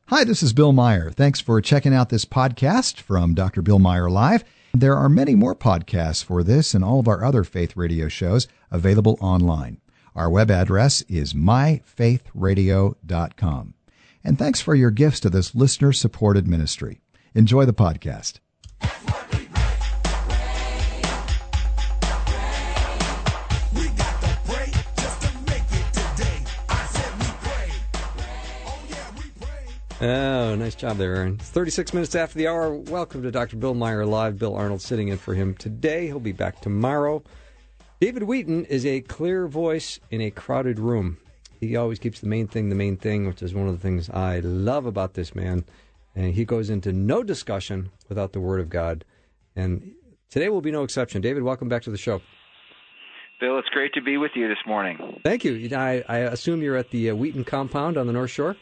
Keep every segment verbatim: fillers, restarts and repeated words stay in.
Hi, this is Bill Meyer. Thanks for checking out this podcast from Doctor Bill Meyer Live. There are many more podcasts for this and all of our other faith radio shows available online. Our web address is my faith radio dot com. And thanks for your gifts to this listener-supported ministry. Enjoy the podcast. Oh, nice job there, Aaron. It's thirty-six minutes after the hour. Welcome to Doctor Bill Meyer Live. Bill Arnold sitting in for him today. He'll be back tomorrow. David Wheaton is a clear voice in a crowded room. He always keeps the main thing the main thing, which is one of the things I love about this man. And he goes into no discussion without the Word of God. And today will be no exception. David, welcome back to the show. Bill, it's great to be with you this morning. Thank you. I, I assume you're at the uh, Wheaton compound on the North Shore?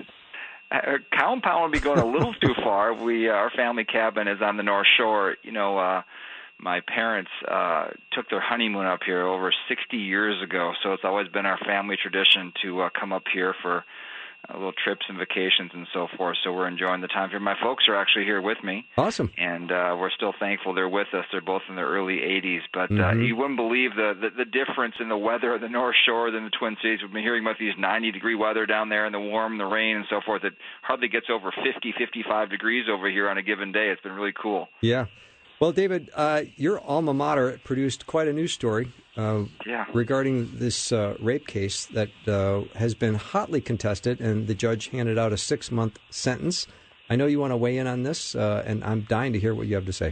Uh, compound would be going a little too far. We uh, our family cabin is on the North Shore. You know, uh, my parents uh, took their honeymoon up here over sixty years ago, so it's always been our family tradition to uh, come up here for uh, little trips and vacations and so forth. So we're enjoying the time here. My folks are actually here with me. Awesome. And uh, we're still thankful they're with us. They're both in their early eighties. But mm-hmm. uh, you wouldn't believe the, the, the difference in the weather of the North Shore than the Twin Cities. We've been hearing about these ninety-degree weather down there and the warm, the rain, and so forth. It hardly gets over fifty, fifty-five degrees over here on a given day. It's been really cool. Yeah. Well, David, uh, your alma mater produced quite a news story uh, yeah. regarding this uh, rape case that uh, has been hotly contested, and the judge handed out a six-month sentence. I know you want to weigh in on this, uh, and I'm dying to hear what you have to say.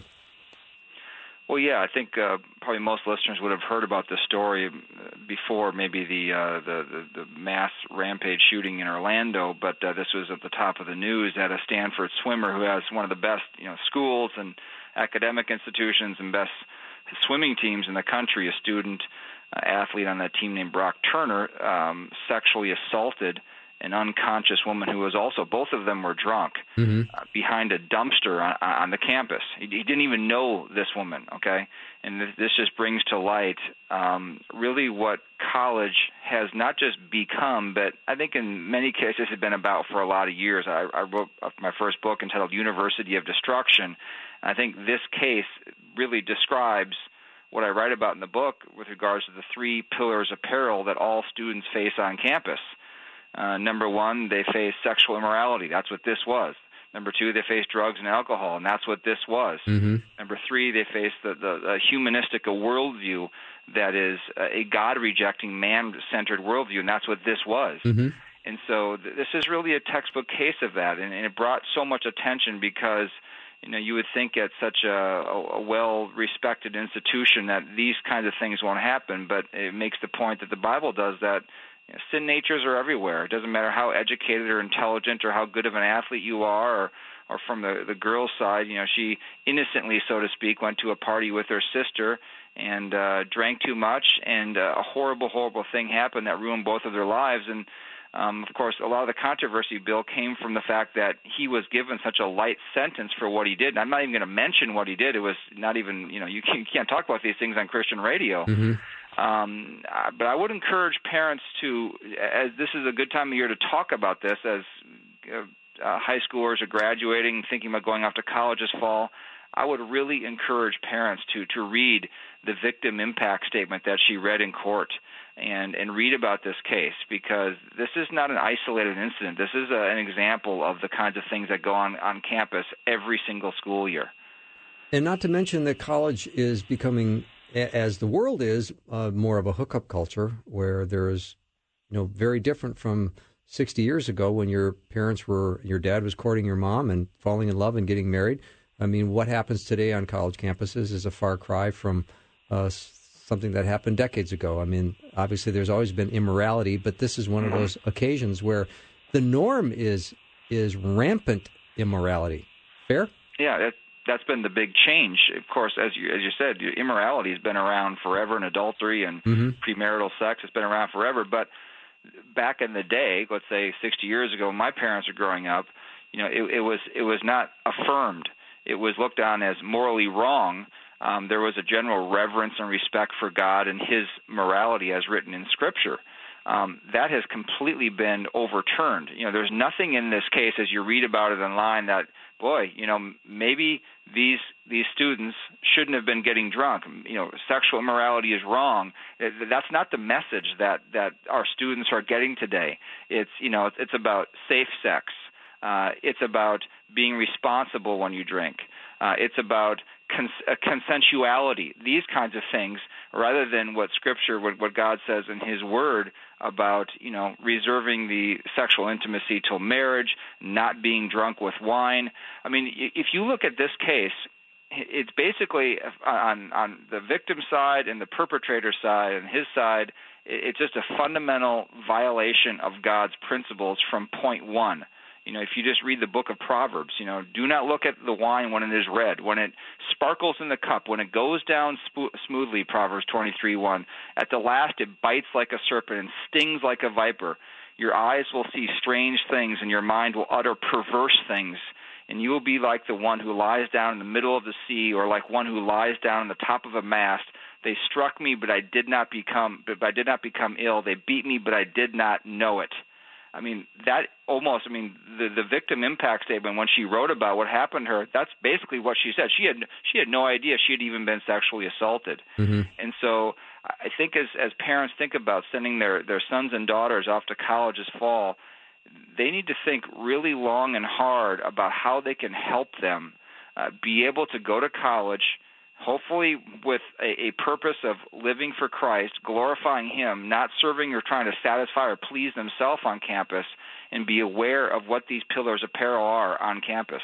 Well, yeah, I think uh, probably most listeners would have heard about this story before, maybe the, uh, the, the the mass rampage shooting in Orlando, but uh, this was at the top of the news at a Stanford swimmer who has one of the best, you know, schools and academic institutions and best swimming teams in the country. A student uh, athlete on that team named Brock Turner um, sexually assaulted an unconscious woman who was also, both of them were drunk, mm-hmm. uh, behind a dumpster on, on the campus. He, he didn't even know this woman, okay? And this, this just brings to light um, really what college has not just become, but I think in many cases has been about for a lot of years. I, I wrote my first book entitled University of Destruction. And I think this case really describes what I write about in the book with regards to the three pillars of peril that all students face on campus. Uh, number one, they face sexual immorality. That's what this was. Number two, they face drugs and alcohol, and that's what this was. Mm-hmm. Number three, they face the, the, the humanistic a worldview that is a God-rejecting, man-centered worldview, and that's what this was. Mm-hmm. And so th- this is really a textbook case of that, and, and it brought so much attention because, you know, you would think at such a, a, a well-respected institution that these kinds of things won't happen, but it makes the point that the Bible does that. You know, sin natures are everywhere. It doesn't matter how educated or intelligent or how good of an athlete you are, or, or from the, the girl's side, you know, she innocently, so to speak, went to a party with her sister and uh, drank too much, and uh, a horrible, horrible thing happened that ruined both of their lives. And, um, of course, a lot of the controversy, Bill, came from the fact that he was given such a light sentence for what he did. And I'm not even going to mention what he did. It was not even, you know, you can't, you can't talk about these things on Christian radio. Mm-hmm. Um, but I would encourage parents to, as this is a good time of year to talk about this, as uh, uh, high schoolers are graduating, thinking about going off to college this fall, I would really encourage parents to, to read the victim impact statement that she read in court and, and read about this case, because this is not an isolated incident. This is a, an example of the kinds of things that go on on campus every single school year. And not to mention that college is becoming, as the world is, uh, more of a hookup culture where there is, you know, very different from sixty years ago when your parents were, your dad was courting your mom and falling in love and getting married. I mean, what happens today on college campuses is a far cry from uh, something that happened decades ago. I mean, obviously there's always been immorality, but this is one of those occasions where the norm is is rampant immorality. Fair? Yeah, that's That's been the big change. Of course, as you as you said, immorality has been around forever, and adultery and mm-hmm. premarital sex has been around forever. But back in the day, let's say sixty years ago, when my parents were growing up, you know, it, it was it was not affirmed. It was looked on as morally wrong. Um, there was a general reverence and respect for God and His morality as written in Scripture. um, that has completely been overturned. You know, there's nothing in this case, as you read about it online, that, boy, you know, maybe these these students shouldn't have been getting drunk. You know, sexual immorality is wrong. That's not the message that, that our students are getting today. It's, you know, it's, it's about safe sex. Uh, it's about being responsible when you drink. Uh, it's about cons- uh, consensuality, these kinds of things, rather than what Scripture, what, what God says in His Word about, you know, reserving the sexual intimacy till marriage, not being drunk with wine. I mean, if you look at this case, it's basically on, on the victim side and the perpetrator side and his side, it's just a fundamental violation of God's principles from point one. You know, if you just read the book of Proverbs, you know, do not look at the wine when it is red, when it sparkles in the cup, when it goes down sp- smoothly, Proverbs twenty-three one. At the last, it bites like a serpent and stings like a viper. Your eyes will see strange things, and your mind will utter perverse things. And you will be like the one who lies down in the middle of the sea, or like one who lies down on the top of a mast. They struck me, but I did not become, but I did not become ill. They beat me, but I did not know it. I mean, that almost, I mean, the, the victim impact statement, when she wrote about what happened to her, that's basically what she said. She had she had no idea she had even been sexually assaulted. Mm-hmm. And so I think as, as parents think about sending their, their sons and daughters off to college this fall, they need to think really long and hard about how they can help them uh, be able to go to college, hopefully with a, a purpose of living for Christ, glorifying Him, not serving or trying to satisfy or please themselves on campus, and be aware of what these pillars of peril are on campus.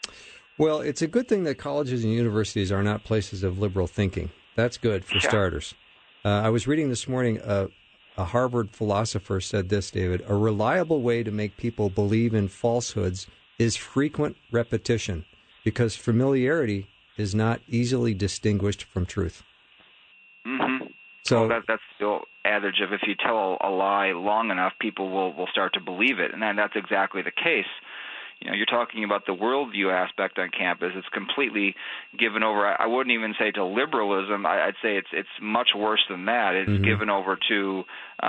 Well, it's a good thing that colleges and universities are not places of liberal thinking. That's good, for yeah. starters. Uh, I was reading this morning, uh, a Harvard philosopher said this, David: a reliable way to make people believe in falsehoods is frequent repetition, because familiarity is not easily distinguished from truth. Mm-hmm. So well, that, that's the adage of if you tell a lie long enough, people will, will start to believe it, and then that's exactly the case. You know, you're talking about the worldview aspect on campus. It's completely given over. I wouldn't even say to liberalism. I'd say it's it's much worse than that. It's mm-hmm. given over to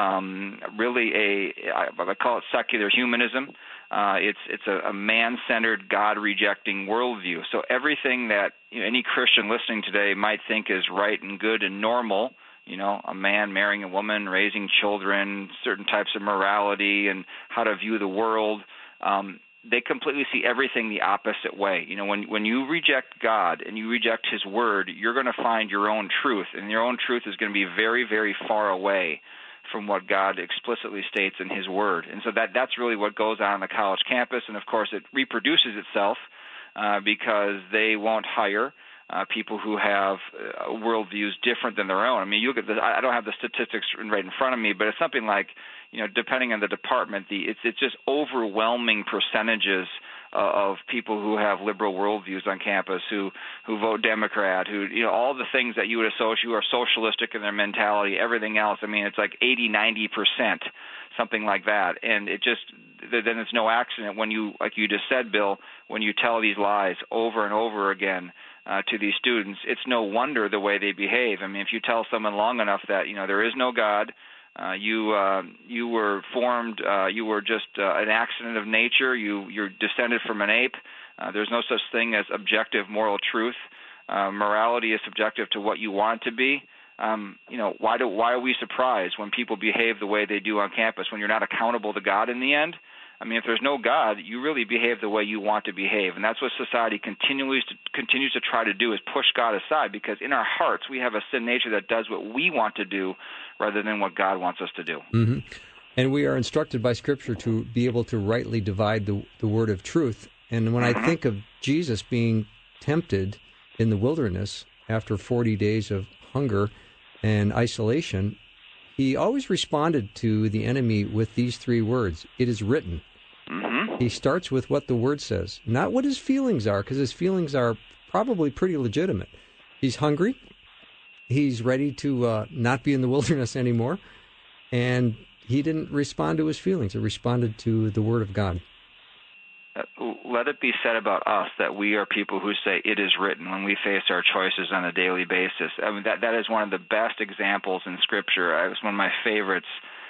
um, really a I call it secular humanism. Uh, it's it's a, a man-centered, God-rejecting worldview. So everything that you know, any Christian listening today might think is right and good and normal, you know, a man marrying a woman, raising children, certain types of morality, and how to view the world. Um, they completely see everything the opposite way. You know, when when you reject God and you reject His Word, you're going to find your own truth, and your own truth is going to be very, very far away from what God explicitly states in His Word. And so that that's really what goes on on the college campus, and of course it reproduces itself uh, because they won't hire uh, people who have uh, worldviews different than their own. I mean, you look at the, I don't have the statistics right in front of me, but it's something like, you know, depending on the department, the it's it's just overwhelming percentages uh, of people who have liberal worldviews on campus, who who vote Democrat, who, you know, all the things that you would associate, who are socialistic in their mentality, everything else. I mean, it's like eighty, ninety percent, something like that. And it just, then it's no accident when you, like you just said, Bill, when you tell these lies over and over again uh, to these students, it's no wonder the way they behave. I mean, if you tell someone long enough that, you know, there is no God, Uh, you uh, you were formed. Uh, you were just uh, an accident of nature. You you're descended from an ape. Uh, there's no such thing as objective moral truth. Uh, morality is subjective to what you want it to be. Um, you know, why do why are we surprised when people behave the way they do on campus? When you're not accountable to God in the end. I mean, if there's no God, you really behave the way you want to behave, and that's what society continues to continues to try to do, is push God aside, because in our hearts we have a sin nature that does what we want to do rather than what God wants us to do. Mm-hmm. And we are instructed by Scripture to be able to rightly divide the, the word of truth. And when mm-hmm. I think of Jesus being tempted in the wilderness after forty days of hunger and isolation, he always responded to the enemy with these three words: "It is written." Mm-hmm. He starts with what the Word says, not what his feelings are, because his feelings are probably pretty legitimate. He's hungry. He's ready to uh, not be in the wilderness anymore. And he didn't respond to his feelings. He responded to the Word of God. Let it be said about us that we are people who say it is written when we face our choices on a daily basis. I mean, that that is one of the best examples in Scripture. It was one of my favorites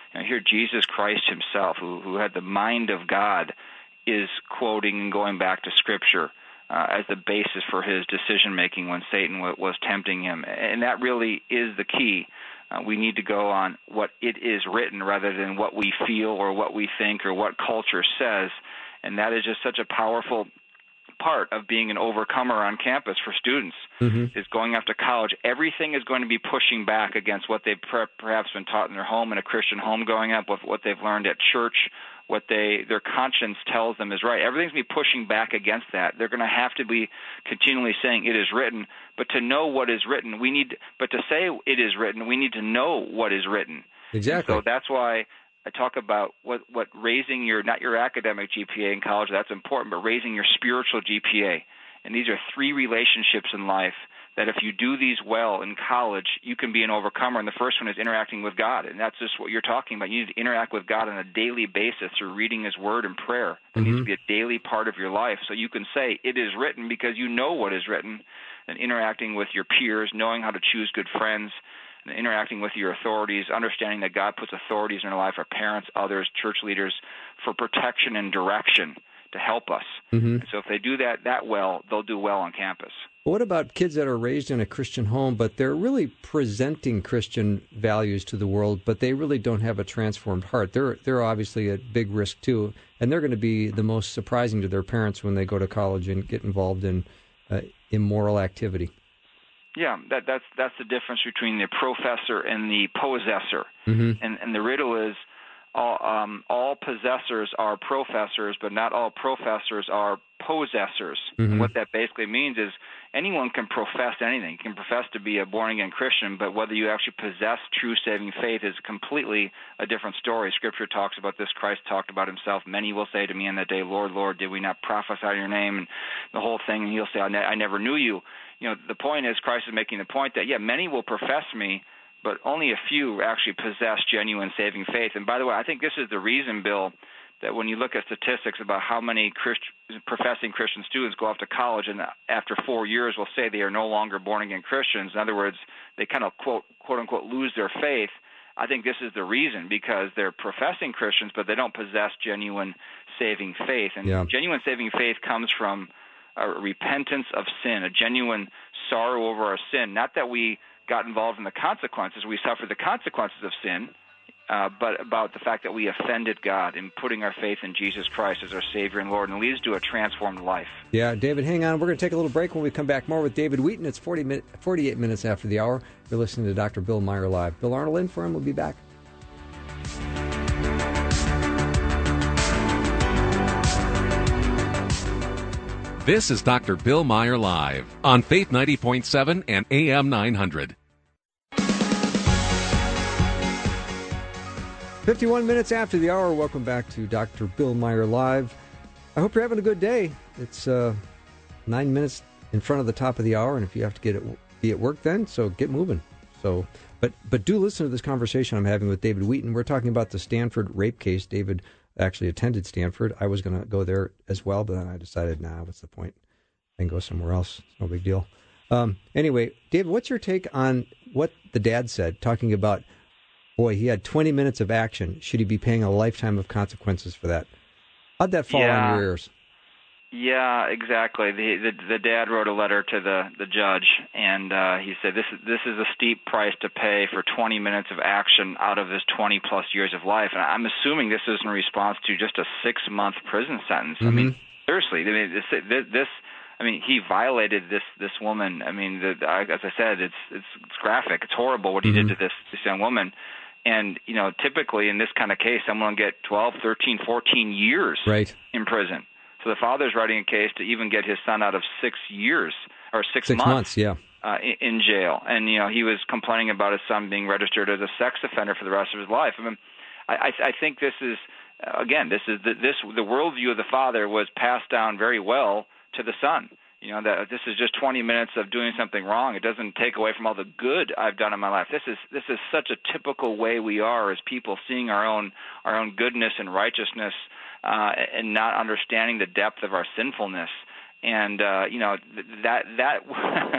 You know, here, Jesus Christ himself, who, who had the mind of God, is quoting and going back to Scripture uh, as the basis for his decision-making when Satan w- was tempting him. And that really is the key. Uh, we need to go on what it is written rather than what we feel or what we think or what culture says. And that is just such a powerful part of being an overcomer on campus for students, mm-hmm. is going after college. Everything is going to be pushing back against what they've per- perhaps been taught in their home, in a Christian home growing up, with what they've learned at church, what they their conscience tells them is right. Everything's going to be pushing back against that. They're going to have to be continually saying it is written. But to know what is written, we need. But to say it is written, we need to know what is written. Exactly. And so that's why I talk about what, what raising your, not your academic G P A in college, that's important, but raising your spiritual G P A. And these are three relationships in life that if you do these well in college, you can be an overcomer. And the first one is interacting with God. And that's just what you're talking about. You need to interact with God on a daily basis through reading his word and prayer. It mm-hmm. needs to be a daily part of your life. So you can say it is written because you know what is written, and interacting with your peers, knowing how to choose good friends, and interacting with your authorities, understanding that God puts authorities in our life, our parents, others, church leaders, for protection and direction to help us. Mm-hmm. So if they do that that well, they'll do well on campus. What about kids that are raised in a Christian home, but they're really presenting Christian values to the world, but they really don't have a transformed heart? They're they're obviously at big risk too, and they're going to be the most surprising to their parents when they go to college and get involved in uh, immoral activity. Yeah, that, that's that's the difference between the professor and the possessor. Mm-hmm. And and the riddle is, all um, all possessors are professors, but not all professors are possessors. Mm-hmm. And what that basically means is anyone can profess anything. You can profess to be a born-again Christian, but whether you actually possess true saving faith is completely a different story. Scripture talks about this. Christ talked about himself. Many will say to me in that day, Lord, Lord, did we not prophesy in your name? And the whole thing, and he'll say, I, ne- I never knew you. You know, the point is, Christ is making the point that, yeah, many will profess me, but only a few actually possess genuine saving faith. And by the way, I think this is the reason, Bill, that when you look at statistics about how many Christ, professing Christian students go off to college and after four years will say they are no longer born-again Christians, in other words, they kind of, quote, quote-unquote, lose their faith, I think this is the reason, because they're professing Christians, but they don't possess genuine saving faith. And yeah. genuine saving faith comes from a repentance of sin, a genuine sorrow over our sin, not that we got involved in the consequences, we suffered the consequences of sin, uh, but about the fact that we offended God in putting our faith in Jesus Christ as our Savior and Lord, and it leads to a transformed life. Yeah, David, hang on. We're going to take a little break. When we come back, more with David Wheaton. It's forty min- forty-eight minutes after the hour. You're listening to Doctor Bill Meyer Live. Bill Arnold in for him. We'll be back. This is Doctor Bill Meyer Live on Faith ninety point seven and A M nine hundred. fifty-one minutes after the hour, welcome back to Doctor Bill Meyer Live. I hope you're having a good day. It's uh, nine minutes in front of the top of the hour, and if you have to get it, be at work then, so get moving. So, but but do listen to this conversation I'm having with David Wheaton. We're talking about the Stanford rape case. David actually attended Stanford. I was going to go there as well, but then I decided, nah, what's the point? I can go somewhere else. It's no big deal. Um, anyway, David, what's your take on what the dad said, talking about, boy, he had twenty minutes of action. Should he be paying a lifetime of consequences for that? How'd that fall yeah. on your ears? Yeah, exactly. The, the the dad wrote a letter to the, the judge, and uh, he said, this is, this is a steep price to pay for twenty minutes of action out of his twenty-plus years of life. And I'm assuming this is in response to just a six-month prison sentence. Mm-hmm. I mean, seriously, I mean, this, this, I mean, he violated this this woman. I mean, the, as I said, it's, it's it's graphic. It's horrible what he mm-hmm. did to this, this young woman. And, you know, typically in this kind of case, someone will get twelve, thirteen, fourteen years right. in prison. So the father's writing a case to even get his son out of six years or six, six months, months yeah. uh, in, in jail. And, you know, he was complaining about his son being registered as a sex offender for the rest of his life. I mean, I, I think this is, again, this is the, this the worldview of the father was passed down very well to the son. You know, that this is just twenty minutes of doing something wrong. It doesn't take away from all the good I've done in my life. This is this is such a typical way we are as people, seeing our own our own goodness and righteousness, uh, and not understanding the depth of our sinfulness. And uh, you know that that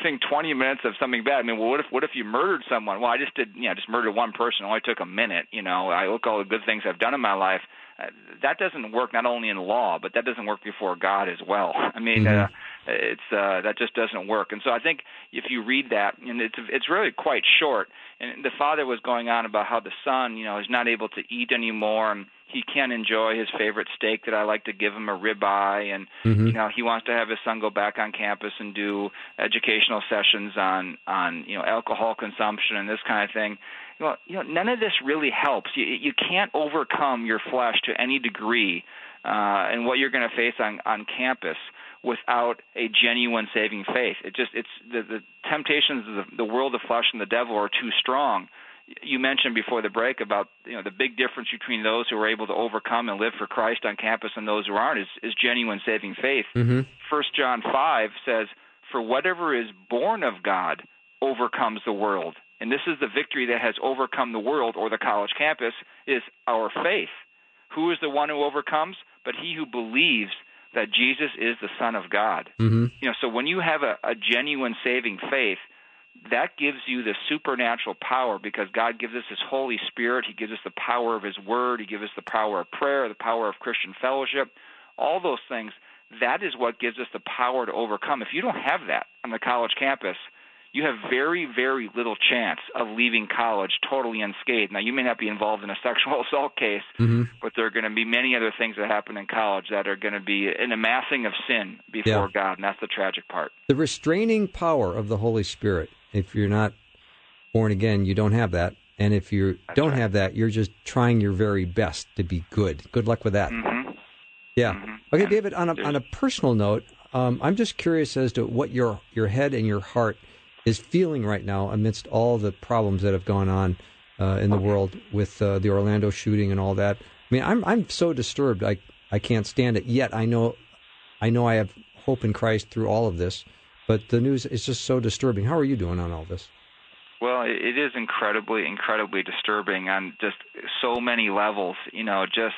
think twenty minutes of something bad. I mean, well, what if what if you murdered someone? Well, I just did, you know, just murdered one person. It only took a minute. You know, I look at all the good things I've done in my life. Uh, that doesn't work not only in law, but that doesn't work before God as well. I mean, mm-hmm. uh, it's uh, that just doesn't work. And so I think if you read that, and it's it's really quite short. And the father was going on about how the son, you know, is not able to eat anymore, and he can't enjoy his favorite steak that I like to give him, a ribeye, and mm-hmm. you know, he wants to have his son go back on campus and do educational sessions on on you know alcohol consumption and this kind of thing. Well, you know, none of this really helps. You, you can't overcome your flesh to any degree, uh, and what you're going to face on, on campus without a genuine saving faith. It just it's the, the temptations of the, the world, the flesh, and the devil are too strong. You mentioned before the break about you know the big difference between those who are able to overcome and live for Christ on campus and those who aren't is, is genuine saving faith. Mm-hmm. First John five says, "For whatever is born of God overcomes the world." And this is the victory that has overcome the world, or the college campus, is our faith. Who is the one who overcomes? But he who believes that Jesus is the Son of God. Mm-hmm. You know, so when you have a, a genuine saving faith, that gives you the supernatural power, because God gives us His Holy Spirit. He gives us the power of His Word. He gives us the power of prayer, the power of Christian fellowship, all those things. That is what gives us the power to overcome. If you don't have that on the college campus, you have very, very little chance of leaving college totally unscathed. Now, you may not be involved in a sexual assault case, mm-hmm. but there are going to be many other things that happen in college that are going to be an amassing of sin before yeah. God, and that's the tragic part. The restraining power of the Holy Spirit, if you're not born again, you don't have that. And if you that's don't right. have that, you're just trying your very best to be good. Good luck with that. Mm-hmm. Yeah. Mm-hmm. Okay, David, on a, on a personal note, um, I'm just curious as to what your your head and your heart is feeling right now amidst all the problems that have gone on uh, in the world with uh, the Orlando shooting and all that. I mean, I'm I'm so disturbed. I I can't stand it. Yet I know, I know I have hope in Christ through all of this. But the news is just so disturbing. How are you doing on all this? Well, it is incredibly, incredibly disturbing on just so many levels. You know, just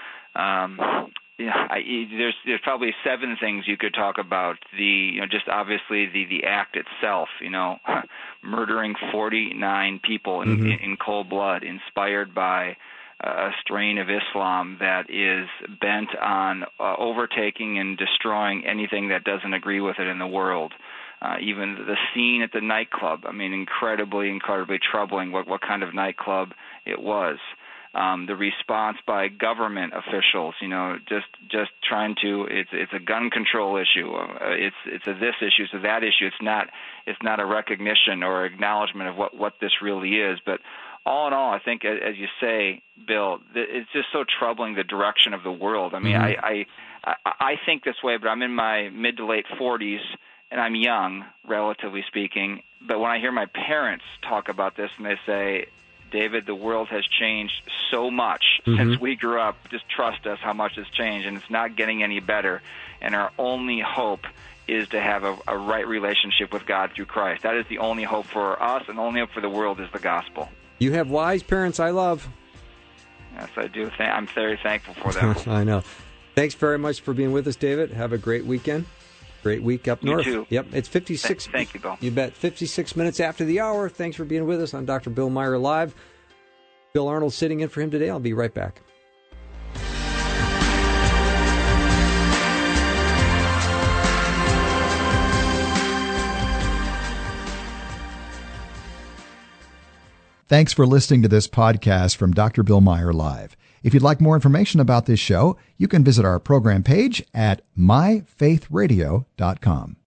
um, Yeah, I, there's there's probably seven things you could talk about. The you know just obviously the, the act itself, you know, murdering forty-nine people in, mm-hmm. in, in cold blood, inspired by a strain of Islam that is bent on uh, overtaking and destroying anything that doesn't agree with it in the world. Uh, even the scene at the nightclub, I mean, incredibly, incredibly troubling what, what kind of nightclub it was. Um, the response by government officials, you know, just just trying to, it's it's a gun control issue, uh, it's it's a this issue, it's a that issue. It's not it's not a recognition or acknowledgement of what, what this really is. But all in all, I think, as you say, Bill, it's just so troubling, the direction of the world. I mean, mm-hmm. I, I I think this way, but I'm in my mid to late forties, and I'm young, relatively speaking. But when I hear my parents talk about this, and they say, David, the world has changed so much mm-hmm. since we grew up. Just trust us how much it's changed, and it's not getting any better. And our only hope is to have a, a right relationship with God through Christ. That is the only hope for us, and the only hope for the world is the gospel. You have wise parents I love. Yes, I do. I'm very thankful for them. I know. Thanks very much for being with us, David. Have a great weekend. Great week up north. You too. Yep, it's fifty-six. Thank, thank you, Bill. You bet. fifty-six minutes after the hour. Thanks for being with us on Doctor Bill Meyer Live. Bill Arnold sitting in for him today. I'll be right back. Thanks for listening to this podcast from Doctor Bill Meyer Live. If you'd like more information about this show, you can visit our program page at my faith radio dot com.